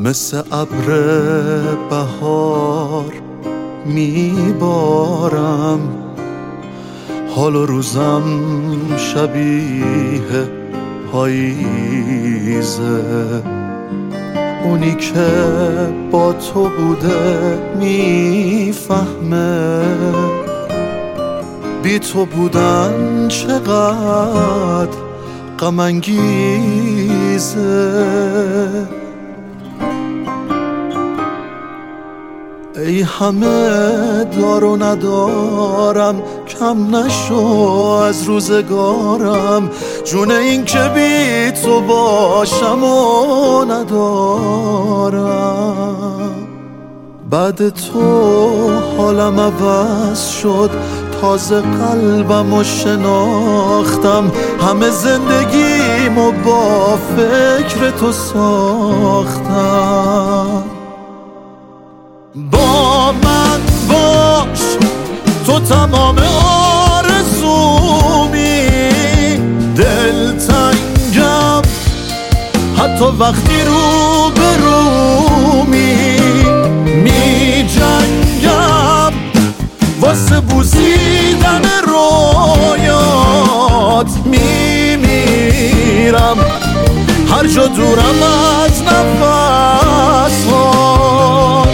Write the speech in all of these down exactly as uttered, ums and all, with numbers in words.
مثل ابر بهار میبارم، حال و روزم شبیه پاییزه. اونی که با تو بوده میفهمه بی تو بودن چقدر غم انگیزه. ای همه دار و ندارم، کم نشو از روزگارم، جون این که بی تو باشم و ندارم. بعد تو حالم عوض شد، تازه قلبم رو شناختم، همه زندگیمو با فکر تو ساختم. با من باش تو تمام آرزومی، دلتنگم حتی وقتی رو به رومی، می جنگم واسه بوسیدن رویات، می میرم هر جا دورم از نفسات.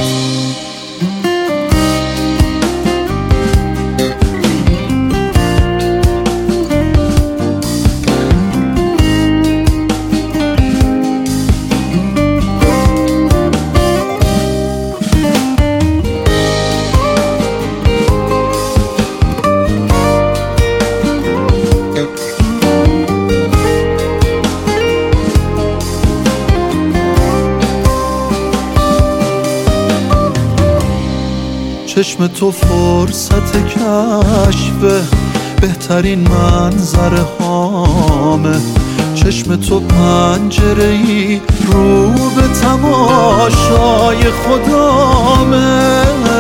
چشم تو فرصت کشف بهترین منظره هامه، چشم تو پنجره‌ای رو به تماشای خدامه،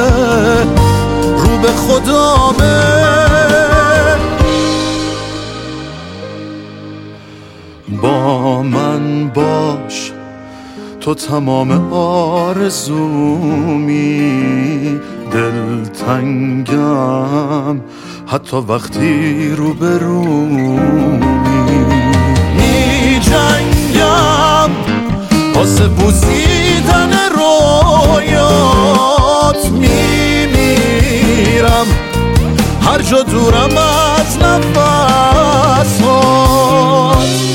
رو به خدامه. با من باش تو تمام آرزومی، دلتنگم حتی وقتی رو به رومی، می جنگم واسه بوسیدن رویات، می میرم هر جا دورم از نفسات.